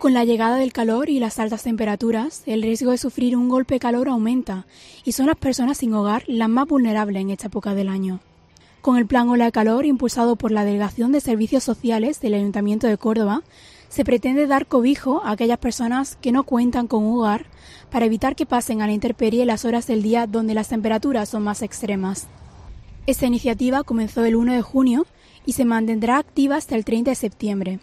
Con la llegada del calor y las altas temperaturas, el riesgo de sufrir un golpe de calor aumenta y son las personas sin hogar las más vulnerables en esta época del año. Con el Plan Ola de Calor, impulsado por la Delegación de Servicios Sociales del Ayuntamiento de Córdoba, se pretende dar cobijo a aquellas personas que no cuentan con un hogar para evitar que pasen a la intemperie las horas del día donde las temperaturas son más extremas. Esta iniciativa comenzó el 1 de junio y se mantendrá activa hasta el 30 de septiembre.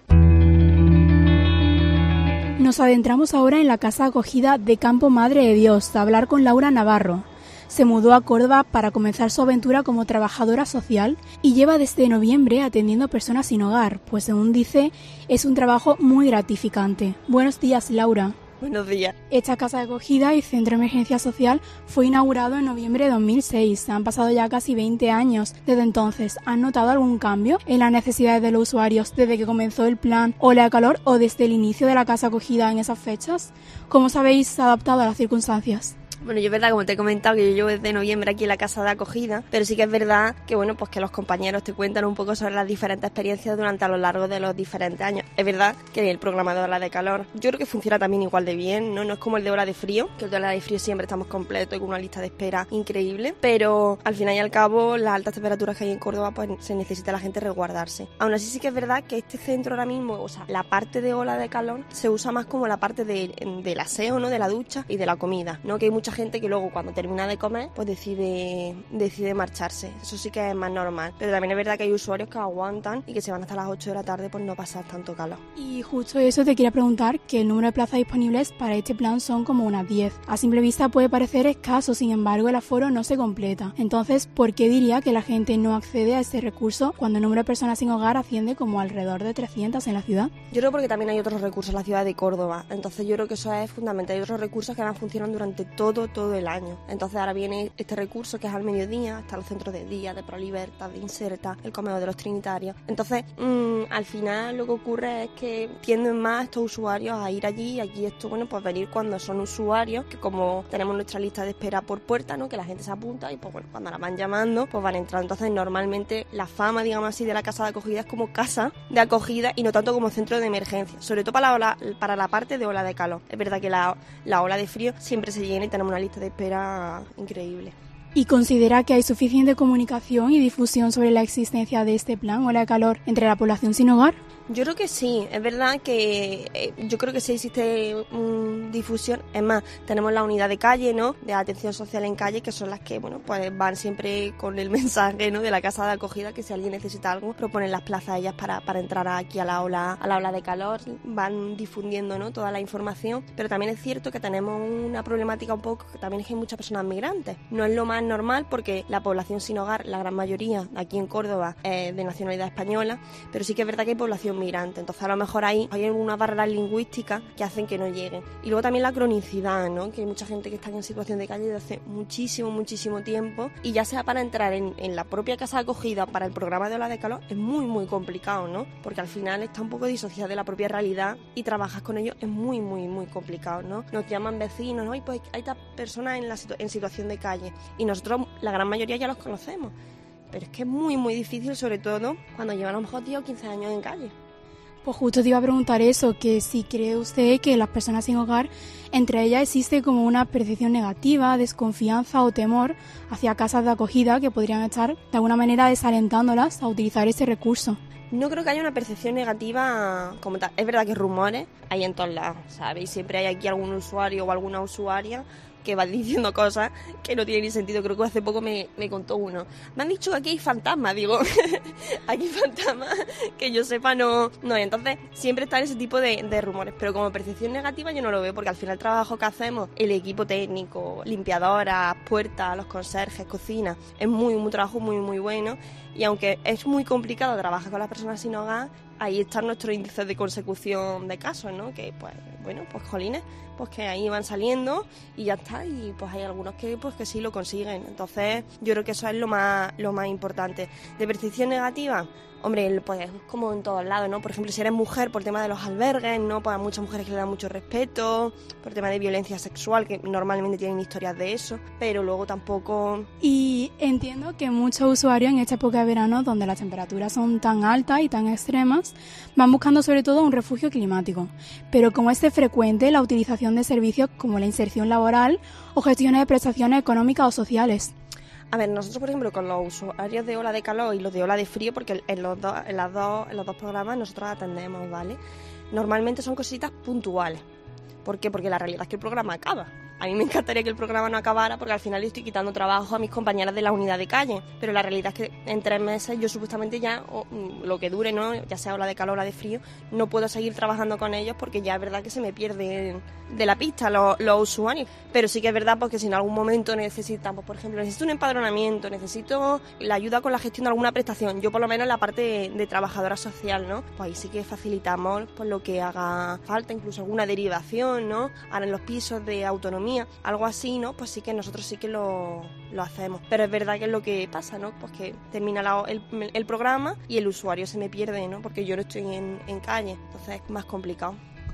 Nos adentramos ahora en la casa acogida de Campo Madre de Dios a hablar con Laura Navarro. Se mudó a Córdoba para comenzar su aventura como trabajadora social y lleva desde noviembre atendiendo a personas sin hogar, pues según dice, es un trabajo muy gratificante. Buenos días, Laura. Buenos días. Esta casa de acogida y centro de emergencia social fue inaugurado en noviembre de 2006. Han pasado ya casi 20 años desde entonces. ¿Han notado algún cambio en las necesidades de los usuarios desde que comenzó el plan Ola de Calor o desde el inicio de la casa acogida en esas fechas? ¿Cómo os habéis adaptado a las circunstancias? Bueno, yo es verdad, como te he comentado, que yo llevo desde noviembre aquí en la casa de acogida, pero sí que es verdad que, bueno, pues que los compañeros te cuentan un poco sobre las diferentes experiencias durante a lo largo de los diferentes años. Es verdad que el programa de Ola de Calor, yo creo que funciona también igual de bien, ¿no? No es como el de Ola de Frío, que el de Ola de Frío siempre estamos completos y con una lista de espera increíble, pero al final y al cabo, las altas temperaturas que hay en Córdoba, pues se necesita la gente resguardarse. Aún así sí que es verdad que este centro ahora mismo, o sea, la parte de Ola de Calor se usa más como la parte del aseo, ¿no? De la ducha y de la comida, ¿no? Que hay mucha gente que luego cuando termina de comer pues decide marcharse. Eso sí que es más normal, pero también es verdad que hay usuarios que aguantan y que se van hasta las 8 de la tarde por no pasar tanto calor. Y justo eso te quería preguntar, que el número de plazas disponibles para este plan son como unas 10. A simple vista puede parecer escaso, sin embargo el aforo no se completa. Entonces, ¿por qué diría que la gente no accede a este recurso cuando el número de personas sin hogar asciende como alrededor de 300 en la ciudad? Yo creo porque también hay otros recursos en la ciudad de Córdoba, entonces yo creo que eso es fundamental. Hay otros recursos que van funcionando durante todo el año. Entonces ahora viene este recurso que es al mediodía, está los centros de día, de ProLibertad, de Inserta, el comedor de los Trinitarios. Entonces, al final lo que ocurre es que tienden más estos usuarios a ir allí, y aquí esto, bueno, pues venir cuando son usuarios, que como tenemos nuestra lista de espera por puerta, ¿no? Que la gente se apunta y pues bueno, cuando la van llamando, pues van entrando. Entonces normalmente la fama, digamos así, de la casa de acogida es como casa de acogida y no tanto como centro de emergencia, sobre todo para la parte de ola de calor. Es verdad que la ola de frío siempre se llena y tenemos una lista de espera increíble. ¿Y considera que hay suficiente comunicación y difusión sobre la existencia de este plan Ola de Calor entre la población sin hogar? Yo creo que sí, es verdad que yo creo que sí existe difusión. Es más, tenemos la unidad de calle, ¿no? De atención social en calle, que son las que, bueno, pues van siempre con el mensaje, ¿no? De la casa de acogida, que si alguien necesita algo, proponen las plazas ellas para entrar aquí a la ola de calor, van difundiendo, ¿no? Toda la información, pero también es cierto que tenemos una problemática un poco, que también es que hay muchas personas migrantes. No es lo más normal porque la población sin hogar, la gran mayoría aquí en Córdoba, es de nacionalidad española, pero sí que es verdad que hay población migrante, entonces a lo mejor ahí hay algunas barreras lingüísticas que hacen que no lleguen. Y luego también la cronicidad, ¿no? Que hay mucha gente que está en situación de calle desde hace muchísimo tiempo, y ya sea para entrar en la propia casa de acogida para el programa de Ola de Calor es muy complicado, ¿no? Porque al final está un poco disociado de la propia realidad y trabajas con ellos es muy complicado, ¿no? Nos llaman vecinos, ¿no? Y pues hay estas personas en situación de calle y nosotros la gran mayoría ya los conocemos, pero es que es muy difícil, sobre todo cuando llevan a lo mejor 10 o 15 años en calle. Pues justo te iba a preguntar eso, que si cree usted que las personas sin hogar, entre ellas existe como una percepción negativa, desconfianza o temor hacia casas de acogida que podrían estar de alguna manera desalentándolas a utilizar ese recurso. No creo que haya una percepción negativa como tal. Es verdad que rumores hay en todos lados, ¿sabes? Siempre hay aquí algún usuario o alguna usuaria que va diciendo cosas que no tienen ni sentido. Creo que hace poco me contó uno. Me han dicho que aquí hay fantasmas, digo, aquí hay fantasmas, que yo sepa no. Entonces siempre están ese tipo de rumores, pero como percepción negativa yo no lo veo, porque al final el trabajo que hacemos, el equipo técnico, limpiadoras, puertas, los conserjes, cocina, es un trabajo muy bueno, y aunque es muy complicado trabajar con las personas sin hogar, ahí están nuestros índices de consecución de casos, ¿no? Que pues bueno, pues jolines, pues que ahí van saliendo y ya está, y pues hay algunos que sí lo consiguen. Entonces yo creo que eso es lo más importante. De percepción negativa, Hombre, pues como en todos lados, ¿no? Por ejemplo, si eres mujer, por el tema de los albergues, ¿no? Pues a muchas mujeres que le dan mucho respeto, por el tema de violencia sexual, que normalmente tienen historias de eso, pero luego tampoco... Y entiendo que muchos usuarios en esta época de verano, donde las temperaturas son tan altas y tan extremas, van buscando sobre todo un refugio climático. Pero ¿cómo es de frecuente la utilización de servicios como la inserción laboral o gestiones de prestaciones económicas o sociales? A ver, nosotros, por ejemplo, con los usuarios de ola de calor y los de ola de frío, porque en los dos programas nosotros atendemos, ¿vale? Normalmente son cositas puntuales. ¿Por qué? Porque la realidad es que el programa acaba. A mí me encantaría que el programa no acabara porque al final le estoy quitando trabajo a mis compañeras de la unidad de calle. Pero la realidad es que en 3 meses yo supuestamente ya, o lo que dure, ¿no? Ya sea ola de calor o ola de frío, no puedo seguir trabajando con ellos porque ya es verdad que se me pierden de la pista los usuarios. Pero sí que es verdad porque si en algún momento necesitamos, por ejemplo, necesito un empadronamiento, necesito la ayuda con la gestión de alguna prestación, yo por lo menos la parte de trabajadora social, ¿no? Pues ahí sí que facilitamos pues, lo que haga falta, incluso alguna derivación, ¿no? Ahora en los pisos de autonomía, algo así, ¿no? Pues sí que nosotros sí que lo hacemos. Pero es verdad que es lo que pasa, ¿no? Pues que termina el programa y el usuario se me pierde, ¿no? Porque yo no estoy en calle, entonces es más complicado.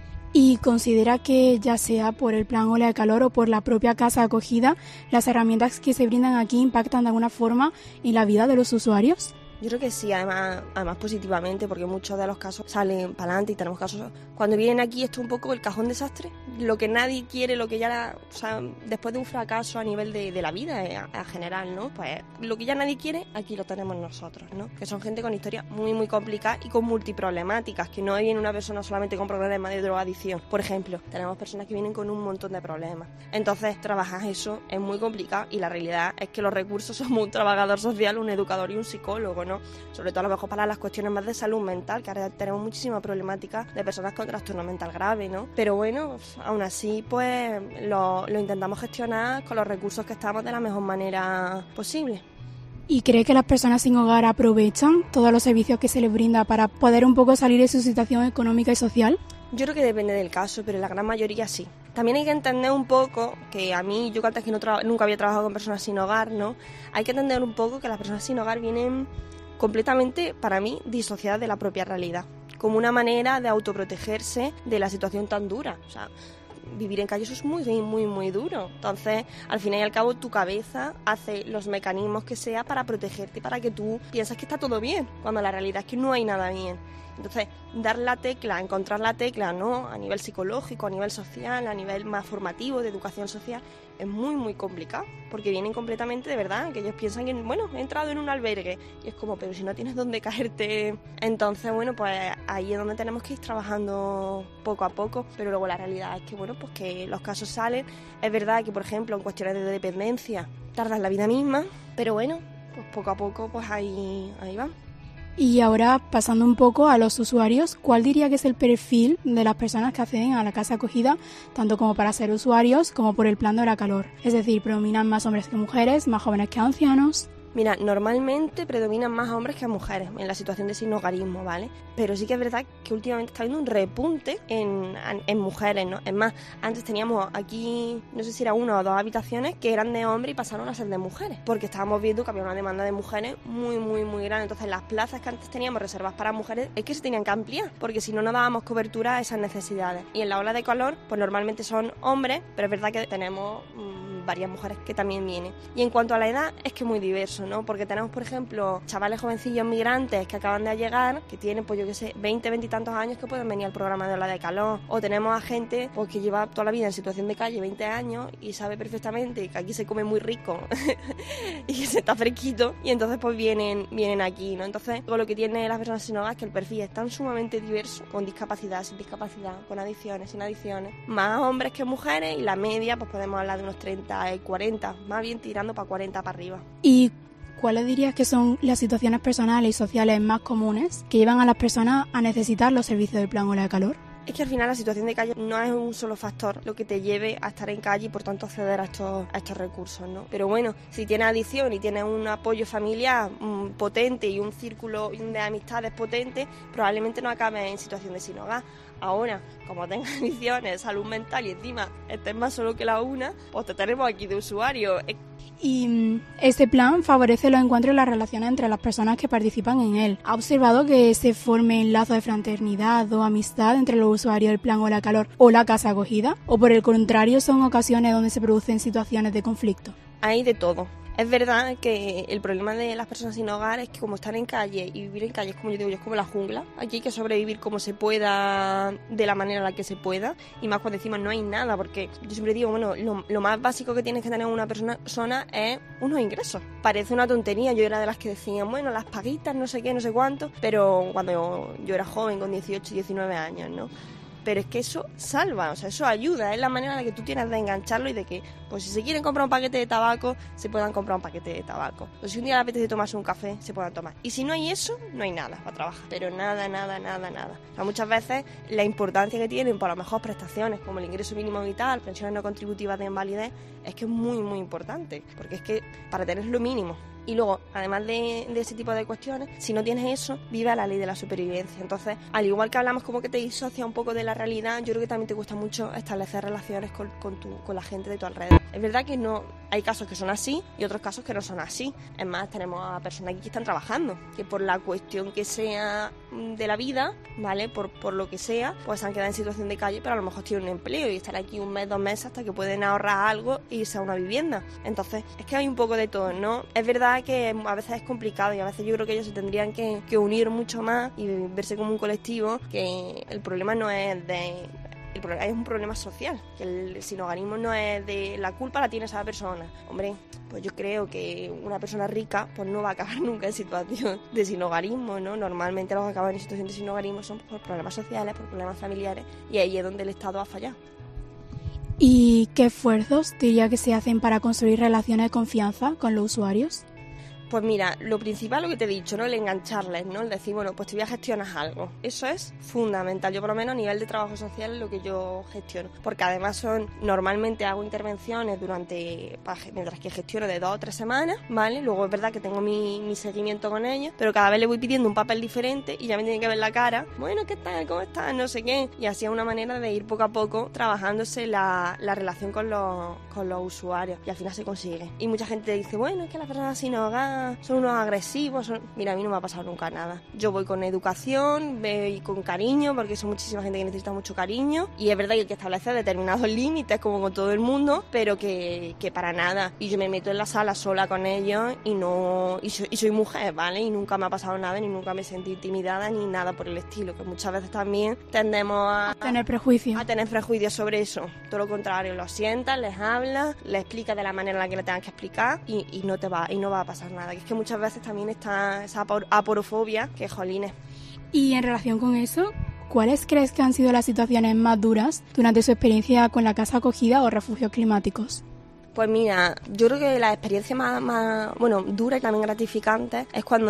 ¿Y considera que, ya sea por el plan ola de calor o por la propia casa de acogida, las herramientas que se brindan aquí impactan de alguna forma en la vida de los usuarios? Yo creo que sí, además positivamente, porque muchos de los casos salen para adelante y tenemos casos... Cuando vienen aquí esto es un poco el cajón desastre, lo que nadie quiere, lo que ya... O sea, después de un fracaso a nivel de la vida en general, ¿no? Pues lo que ya nadie quiere, aquí lo tenemos nosotros, ¿no? Que son gente con historias muy, muy complicadas y con multiproblemáticas, que no viene una persona solamente con problemas de drogadicción. Por ejemplo, tenemos personas que vienen con un montón de problemas. Entonces, trabajar eso es muy complicado y la realidad es que los recursos somos un trabajador social, un educador y un psicólogo, ¿no? Sobre todo a lo mejor para las cuestiones más de salud mental, que ahora tenemos muchísima problemática de personas con trastorno mental grave, ¿no? Pero bueno, aún así pues lo intentamos gestionar con los recursos que estamos de la mejor manera posible. ¿Y cree que las personas sin hogar aprovechan todos los servicios que se les brinda para poder un poco salir de su situación económica y social? Yo creo que depende del caso, pero en la gran mayoría sí. También hay que entender un poco que a mí, yo que antes que nunca había trabajado con personas sin hogar, ¿no? Hay que entender un poco que las personas sin hogar vienen completamente, para mí, disociadas de la propia realidad, como una manera de autoprotegerse de la situación tan dura. O sea, vivir en calle eso es muy, muy, muy duro. Entonces, al fin y al cabo, tu cabeza hace los mecanismos que sea para protegerte, para que tú pienses que está todo bien, cuando la realidad es que no hay nada bien. Entonces, dar la tecla, encontrar la tecla, ¿no? A nivel psicológico, a nivel social, a nivel más formativo, de educación social, es muy, muy complicado, porque vienen completamente de verdad, que ellos piensan que, bueno, he entrado en un albergue, y es como, pero si no tienes dónde caerte. Entonces, bueno, pues ahí es donde tenemos que ir trabajando poco a poco, pero luego la realidad es que, bueno, pues que los casos salen. Es verdad que, por ejemplo, en cuestiones de dependencia, tardan la vida misma, pero bueno, pues poco a poco, pues ahí va. Y ahora, pasando un poco a los usuarios, ¿cuál diría que es el perfil de las personas que acceden a la casa acogida, tanto como para ser usuarios como por el plan de ola calor? Es decir, ¿predominan más hombres que mujeres, más jóvenes que ancianos? Mira, normalmente predominan más hombres que mujeres en la situación de sinhogarismo, ¿vale? Pero sí que es verdad que últimamente está habiendo un repunte en mujeres, ¿no? Es más, antes teníamos aquí, no sé si era 1 o 2 habitaciones que eran de hombres y pasaron a ser de mujeres, porque estábamos viendo que había una demanda de mujeres muy, muy, muy grande. Entonces las plazas que antes teníamos reservadas para mujeres es que se tenían que ampliar, porque si no, no dábamos cobertura a esas necesidades. Y en la ola de calor, pues normalmente son hombres, pero es verdad que tenemos varias mujeres que también vienen. Y en cuanto a la edad, es que es muy diverso, ¿no? Porque tenemos, por ejemplo, chavales jovencillos migrantes que acaban de llegar, que tienen, pues yo qué sé, 20 y tantos años, que pueden venir al programa de ola de calor. O tenemos a gente pues que lleva toda la vida en situación de calle, 20 años, y sabe perfectamente que aquí se come muy rico y que se está fresquito, y entonces pues vienen aquí, ¿no? Entonces, lo que tiene las personas sin hogar es que el perfil es tan sumamente diverso, con discapacidad, sin discapacidad, con adicciones, sin adicciones, más hombres que mujeres, y la media pues podemos hablar de unos 30 y 40, más bien tirando para 40 para arriba. ¿Y cuáles dirías que son las situaciones personales y sociales más comunes que llevan a las personas a necesitar los servicios del plan ola de calor? Es que al final la situación de calle no es un solo factor lo que te lleve a estar en calle y por tanto acceder a estos recursos, ¿no? Pero bueno, si tienes adicción y tienes un apoyo familiar potente y un círculo de amistades potente, probablemente no acabes en situación de sin hogar. Ahora, como tengas adicciones, salud mental y encima estés más solo que la una, pues te tenemos aquí de usuario. Y este plan favorece los encuentros y las relaciones entre las personas que participan en él. ¿Ha observado que se formen lazos de fraternidad o amistad entre los usuarios del plan Ola Calor o la casa acogida? ¿O por el contrario son ocasiones donde se producen situaciones de conflicto? Hay de todo. Es verdad que el problema de las personas sin hogar es que como están en calle y vivir en calle es como yo digo, es como la jungla. Aquí hay que sobrevivir como se pueda, de la manera en la que se pueda, y más cuando encima no hay nada, porque yo siempre digo, bueno, lo más básico que tienes que tener una persona es unos ingresos. Parece una tontería, yo era de las que decían, bueno, las paguitas, no sé qué, no sé cuánto, pero cuando yo era joven, con 18, 19 años, ¿no? Pero es que eso salva, o sea, eso ayuda, es la manera en la que tú tienes de engancharlo y de que, pues si se quieren comprar un paquete de tabaco, se puedan comprar un paquete de tabaco. O si un día les apetece tomarse un café, se puedan tomar. Y si no hay eso, no hay nada para trabajar. Pero nada. O sea, muchas veces la importancia que tienen por lo mejor prestaciones como el ingreso mínimo vital, pensiones no contributivas de invalidez, es que es muy, muy importante. Porque es que para tener lo mínimo. Y luego, además de ese tipo de cuestiones, si no tienes eso, vive a la ley de la supervivencia. Entonces, al igual que hablamos como que te disocia un poco de la realidad, yo creo que también te cuesta mucho establecer relaciones con la gente de tu alrededor. Es verdad que no hay casos que son así y otros casos que no son así. Es más, tenemos a personas aquí que están trabajando, que por la cuestión que sea de la vida, ¿vale? Por lo que sea, pues se han quedado en situación de calle, pero a lo mejor tienen un empleo y estar aquí un mes, 2 meses hasta que pueden ahorrar algo e irse a una vivienda. Entonces, es que hay un poco de todo, ¿no? Es verdad que a veces es complicado y a veces yo creo que ellos se tendrían que unir mucho más y verse como un colectivo, que el problema no es es un problema social, que el sinhogarismo no es de la culpa la tiene esa persona. Hombre, pues yo creo que una persona rica pues no va a acabar nunca en situación de sinhogarismo, ¿no? Normalmente los que acaban en situación de sinhogarismo son por problemas sociales, por problemas familiares, y ahí es donde el Estado ha fallado. ¿Y qué esfuerzos diría que se hacen para construir relaciones de confianza con los usuarios? Pues mira, lo principal, lo que te he dicho, ¿no? El engancharles, ¿no? El decir, bueno, pues te voy a gestionar algo. Eso es fundamental. Yo por lo menos a nivel de trabajo social es lo que yo gestiono. Porque además normalmente hago intervenciones mientras que gestiono de 2 o 3 semanas, ¿vale? Luego es verdad que tengo mi seguimiento con ellos, pero cada vez le voy pidiendo un papel diferente y ya me tienen que ver la cara. Bueno, ¿qué tal? ¿Cómo estás? No sé qué. Y así es una manera de ir poco a poco trabajándose la relación con los usuarios. Y al final se consigue. Y mucha gente dice, bueno, es que las personas sin hogar son unos agresivos. Mira, a mí no me ha pasado nunca nada. Yo voy con educación, voy con cariño, porque son muchísima gente que necesita mucho cariño. Y es verdad que hay que establecer determinados límites, como con todo el mundo, pero que para nada. Y yo me meto en la sala sola con ellos y soy mujer, ¿vale? Y nunca me ha pasado nada, ni nunca me sentí intimidada, ni nada por el estilo. Que muchas veces también tendemos a tener prejuicios. A tener prejuicios sobre eso. Todo lo contrario, lo sientas, les hablas, les explicas de la manera en la que le tengas que explicar y no va a pasar nada. Que es que muchas veces también está esa aporofobia, que jolines. Y en relación con eso, ¿cuáles crees que han sido las situaciones más duras durante su experiencia con la casa acogida o refugios climáticos? Pues mira, yo creo que la experiencia más dura y también gratificante es cuando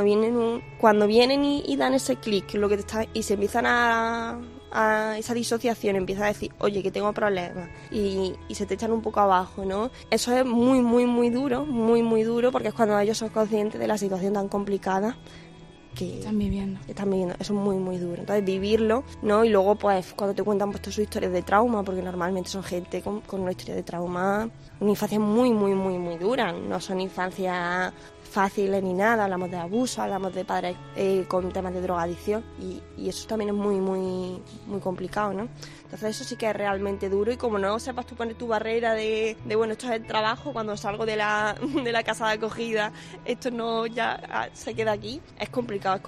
vienen y dan ese clic, lo que y se empiezan a esa disociación, empieza a decir, oye, que tengo problemas, y se te echan un poco abajo, ¿no? Eso es muy, muy, muy duro, porque es cuando ellos son conscientes de la situación tan complicada que están viviendo. Eso es muy, muy duro. Entonces, vivirlo, ¿no? Y luego, pues, cuando te cuentan pues, sus historias de trauma, porque normalmente son gente con una historia de trauma, una infancia muy, muy, muy, muy dura. No son infancias fáciles ni nada. Hablamos de abuso, hablamos de padres con temas de drogadicción y eso también es muy, muy, muy complicado, ¿no? Entonces eso sí que es realmente duro y como no sepas tú poner tu barrera de bueno, esto es el trabajo, cuando salgo de la casa de acogida, esto no ya se queda aquí, es complicado.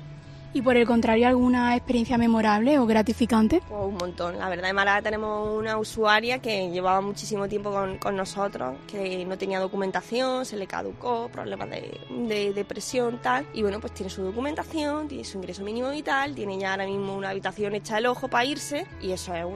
¿Y por el contrario, alguna experiencia memorable o gratificante? Pues un montón. La verdad, en Málaga tenemos una usuaria que llevaba muchísimo tiempo con nosotros, que no tenía documentación, se le caducó, problemas de depresión, tal. Y bueno, pues tiene su documentación, tiene su ingreso mínimo vital, tiene ya ahora mismo una habitación hecha el ojo para irse. Y eso es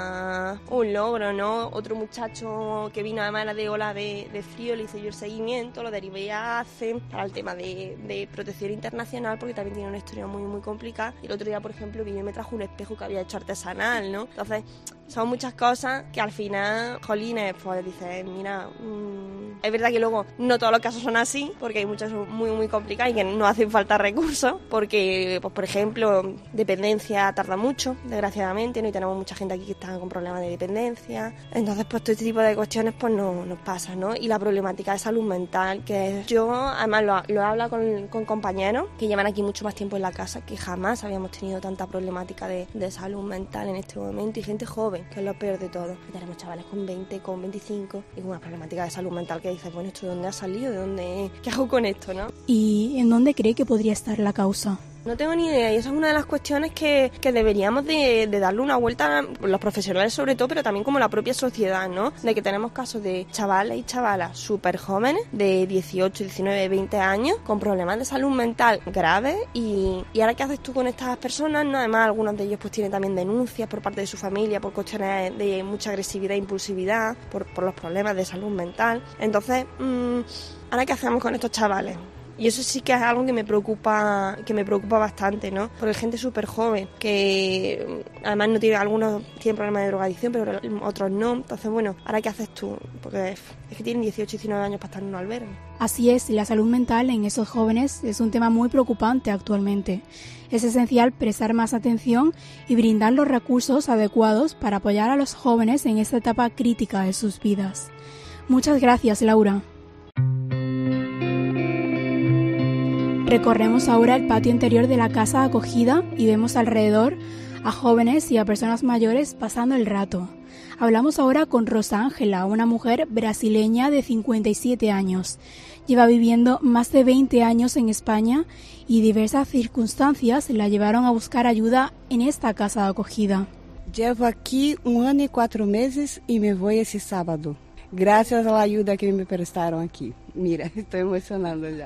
un logro, ¿no? Otro muchacho que vino además era de ola de frío, le hice yo el seguimiento, lo derivé a ACE para el tema de protección internacional, porque también tiene una historia muy complicada. Y el otro día, por ejemplo, vino y me trajo un espejo que había hecho artesanal, ¿no? Entonces, son muchas cosas que al final, jolines, pues dices, mira, Es verdad que luego no todos los casos son así, porque hay muchos muy, muy complicados y que no hacen falta recursos, porque, pues, por ejemplo, dependencia tarda mucho, desgraciadamente, ¿no? Y tenemos mucha gente aquí que está con problemas de dependencia. Entonces, pues, todo este tipo de cuestiones, pues, no nos pasa, ¿no? Y la problemática de salud mental, que yo, además, lo he hablado con compañeros que llevan aquí mucho más tiempo en la casa, que jamás habíamos tenido tanta problemática de salud mental en este momento, y gente joven, que es lo peor de todo. Tenemos chavales con 20, con 25, y con una problemática de salud mental que dices, bueno, ¿esto de dónde ha salido? ¿De dónde? ¿Qué hago con esto, no? ¿Y en dónde cree que podría estar la causa? No tengo ni idea, y esa es una de las cuestiones que deberíamos de darle una vuelta, los profesionales sobre todo, pero también como la propia sociedad, ¿no? De que tenemos casos de chavales y chavalas súper jóvenes, de 18, 19, 20 años, con problemas de salud mental graves, y ahora ¿qué haces tú con estas personas? ¿No? Además, algunos de ellos pues tienen también denuncias por parte de su familia por cuestiones de mucha agresividad e impulsividad, por los problemas de salud mental. Entonces, ¿ahora qué hacemos con estos chavales? Y eso sí que es algo que me preocupa bastante, ¿no? Porque gente súper joven, que además no tiene, algunos tienen problemas de drogadicción, pero otros no. Entonces, bueno, ¿ahora qué haces tú? Porque es que tienen 18 y 19 años para estar en un albergue. Así es, y la salud mental en esos jóvenes es un tema muy preocupante actualmente. Es esencial prestar más atención y brindar los recursos adecuados para apoyar a los jóvenes en esta etapa crítica de sus vidas. Muchas gracias, Laura. Recorremos ahora el patio interior de la casa de acogida y vemos alrededor a jóvenes y a personas mayores pasando el rato. Hablamos ahora con Rosa Ángela, una mujer brasileña de 57 años. Lleva viviendo más de 20 años en España y diversas circunstancias la llevaron a buscar ayuda en esta casa de acogida. Llevo aquí 1 año y 4 meses y me voy ese sábado. Gracias a la ayuda que me prestaron aquí. Mira, estoy emocionando ya.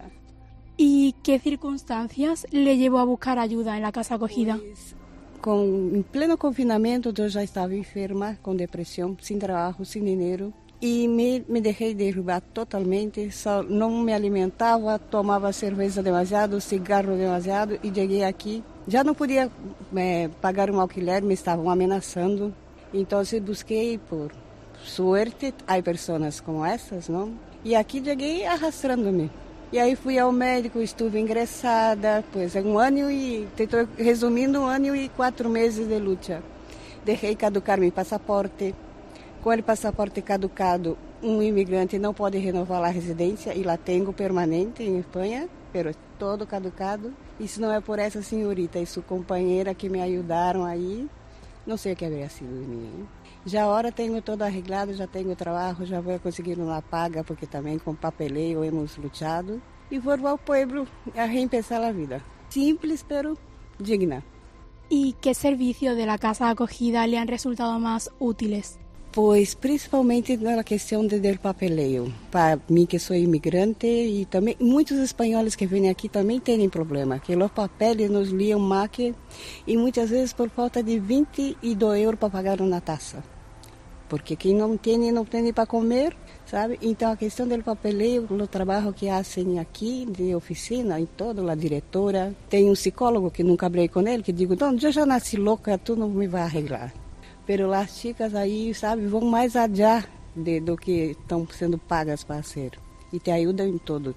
¿Y qué circunstancias le llevó a buscar ayuda en la casa acogida? Pues, en pleno confinamiento yo ya estaba enferma, con depresión, sin trabajo, sin dinero. Y me dejé derrubar totalmente, no me alimentaba, tomaba cerveza demasiado, cigarro demasiado y llegué aquí. Ya no podía pagar un alquiler, me estaban amenazando. Entonces busqué, por suerte, hay personas como estas, ¿no? Y aquí llegué arrastrándome. E aí fui ao médico, estuve ingressada, pois é 1 ano e, estou resumindo, 1 ano e 4 meses de luta. Deixei caducar meu passaporte. Com o passaporte caducado, um imigrante não pode renovar a residência e lá tenho permanente em Espanha, pero todo caducado. E se não é por essa senhorita e sua companheira que me ajudaram aí, não sei o que haveria sido de mim. Já agora tenho todo arreglado, já tenho trabalho, já vou conseguir uma paga, porque também com papeleio hemos lutado. E vou ao pueblo a reempezar a vida. Simples, pero digna. ¿Y qué servicios de la casa de acogida le han resultado más útiles? Pois principalmente na questão do papeleio. Para mim que sou imigrante e também muitos espanhóis que vêm aqui também têm problema, que os papéis nos liam mais e muitas vezes por falta de 22 euros para pagar uma taxa. Porque quem não tem para comer, sabe? Então a questão do papeleio, o trabalho que fazem aqui de oficina e todo, a diretora, tem psicólogo que nunca hablei com ele, que digo, não, eu já nasci louca, tu não me vai arreglar. Pero as chicas aí, sabe, vão mais allá do que estão sendo pagas para ser. E te ajudam em todo.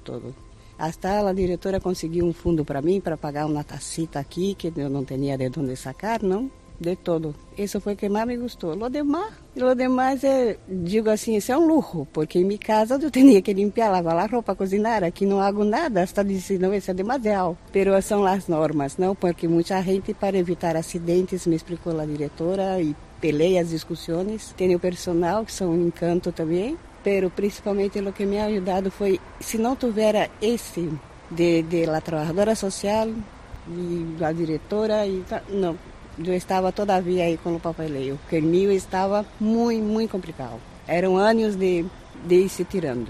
Hasta a diretora conseguiu fundo para mim, para pagar uma tacita aqui, que eu não tinha de onde sacar, não? De todo. Isso foi o que mais me gostou. Lo demais digo assim, isso é lujo, porque em minha casa eu tinha que limpar, lavar a roupa, cozinhar. Aqui não hago nada, hasta dizendo, isso é demasiado. Pero são as normas, não? Porque muita gente, para evitar acidentes, me explicou a diretora, e pelei as discussões. Tem o personal, que são um encanto também. Pero principalmente o que me ha ajudado foi, se não tivesse esse de la trabajadora social e a diretora, não. Eu estava todavia aí com o papeleio, porque o meu estava muito complicado. Eram anos de ir se tirando.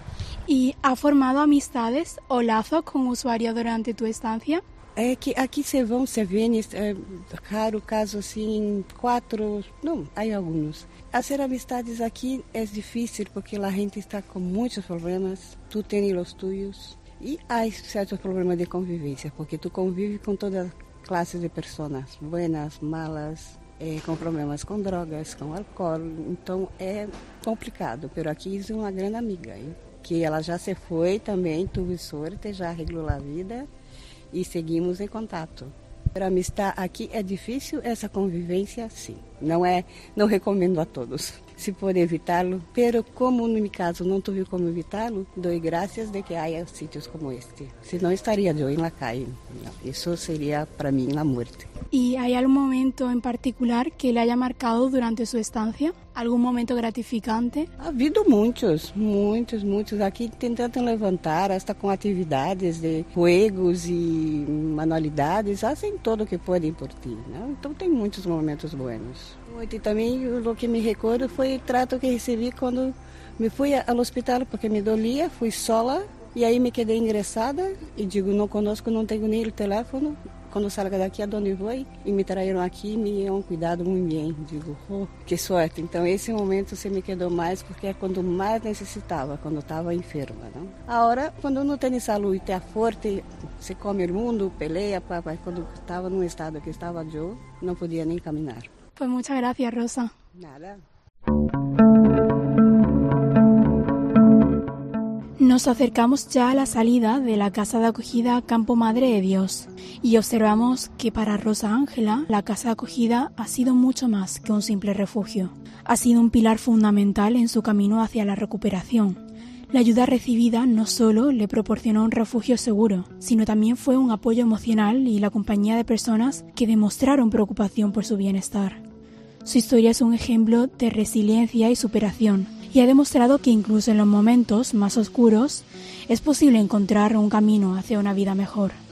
¿Y ha formado amistades o lazos con usuarios durante tu estancia? É que aqui se vem, é raro caso assim, 4, não, há alguns. Fazer amistades aqui é difícil porque a gente está com muitos problemas, tu tens os tuyos, e há certos problemas de convivência, porque tu convive com todas clases de pessoas, buenas, malas, com problemas com drogas, com álcool. Então é complicado, mas aqui é uma grande amiga, hein? Que ela já se foi também, tive sorte, já arreglou a vida e seguimos em contato. Para mim estar aqui é difícil, essa convivência, sim. Não recomendo a todos. Se pode evitá-lo, pero como no meu caso não tive como evitá-lo, dou graças de que há sítios como este. Senão estaria eu na calle. Isso seria para mim a morte. ¿Y hay algún momento en particular que le haya marcado durante su estancia? ¿Algún momento gratificante? Ha havido muitos. Aqui tentando levantar, hasta com atividades de juegos e manualidades, fazem tudo o que podem por ti, né? Então tem muitos momentos bons. E também o que me recordo foi o trato que recebi quando me fui ao hospital, porque me dolia, fui sola, e aí me quedei ingressada, e digo, não conosco, não tenho nem o telefone. Quando salga daqui, aonde vou, e me traíram aqui, me dão cuidado muito bem. Digo, que sorte. Então, esse momento se me quedou mais, porque é quando mais necessitava, quando estava enferma. Não? Agora, quando não tem saúde, está forte, se come o mundo, peleia, papai. Quando estava num estado que estava eu, não podia nem caminhar. Pues muchas gracias, Rosa. Nada. Nos acercamos ya a la salida de la casa de acogida Campo Madre de Dios y observamos que para Rosa Ángela la casa de acogida ha sido mucho más que un simple refugio. Ha sido un pilar fundamental en su camino hacia la recuperación. La ayuda recibida no solo le proporcionó un refugio seguro, sino también fue un apoyo emocional y la compañía de personas que demostraron preocupación por su bienestar. Su historia es un ejemplo de resiliencia y superación, y ha demostrado que incluso en los momentos más oscuros es posible encontrar un camino hacia una vida mejor.